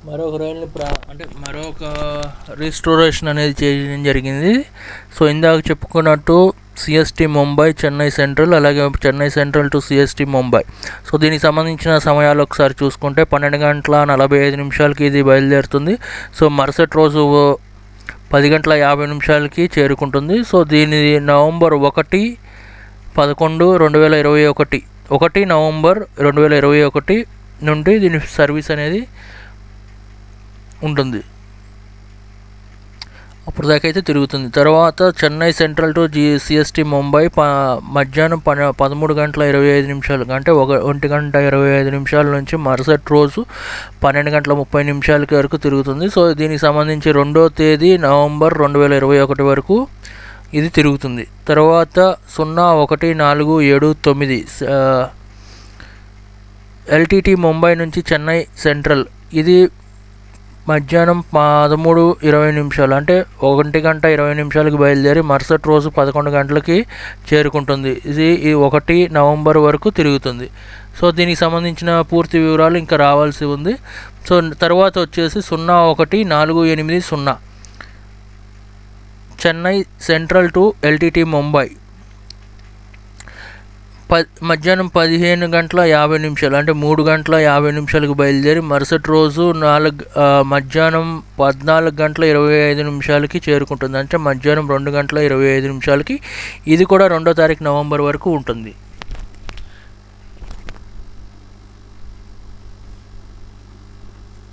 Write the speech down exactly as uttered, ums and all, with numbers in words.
మరొక రైలుని ప్రా అంటే మరొక రిస్టోరేషన్ అనేది చేయడం జరిగింది. సో ఇందాక చెప్పుకున్నట్టు సిఎస్టీ ముంబై, చెన్నై సెంట్రల్, అలాగే Chennai central to CST Mumbai. So దీనికి సంబంధించిన సమయాలు ఒకసారి చూసుకుంటే పన్నెండు గంటల నలభై ఐదు నిమిషాలకి ఇది బయలుదేరుతుంది. సో మరుసటి రోజు పది గంటల యాభై నిమిషాలకి చేరుకుంటుంది. సో దీని నవంబర్ ఒకటి పదకొండు రెండు వేల ఇరవై ఒకటి ఒకటి నవంబర్ రెండు వేల ఇరవై ఒకటి నుండి దీని సర్వీస్ అనేది ఉంటుంది. అప్పుడు దాకా అయితే తిరుగుతుంది. తర్వాత చెన్నై సెంట్రల్ టు జీ సిఎస్టీ ముంబై ప మధ్యాహ్నం ప పదమూడు గంటల ఇరవై ఐదు నిమిషాలు అంటే ఒక ఒంటి గంట ఇరవై ఐదు నిమిషాల నుంచి మరుసటి రోజు పన్నెండు గంటల ముప్పై నిమిషాలకి వరకు తిరుగుతుంది. సో దీనికి సంబంధించి రెండో తేదీ నవంబర్ రెండు వేల ఇరవై ఒకటి వరకు ఇది తిరుగుతుంది. తర్వాత సున్నా ఒకటి నాలుగు ఏడు తొమ్మిది ఎల్టీటీ ముంబై నుంచి చెన్నై సెంట్రల్, ఇది మధ్యాహ్నం పదమూడు ఇరవై నిమిషాలు అంటే ఒకటి గంట ఇరవై నిమిషాలకి బయలుదేరి మరుసటి రోజు పదకొండు గంటలకి చేరుకుంటుంది. ఇది ఈ ఒకటి నవంబర్ వరకు తిరుగుతుంది. సో దీనికి సంబంధించిన పూర్తి వివరాలు ఇంకా రావాల్సి ఉంది. సో తర్వాత వచ్చేసి సున్నా ఒకటి నాలుగు ఎనిమిది సున్నా Chennai central to LTT Mumbai ప మధ్యాహ్నం పదిహేను గంటల యాభై నిమిషాలు అంటే మూడు గంటల యాభై నిమిషాలకు బయలుదేరి మరుసటి రోజు నాలుగు మధ్యాహ్నం పద్నాలుగు గంటల ఇరవై ఐదు నిమిషాలకి చేరుకుంటుంది. అంటే మధ్యాహ్నం రెండు గంటల ఇరవై ఐదు నిమిషాలకి ఇది కూడా రెండో తారీఖు నవంబర్ వరకు ఉంటుంది.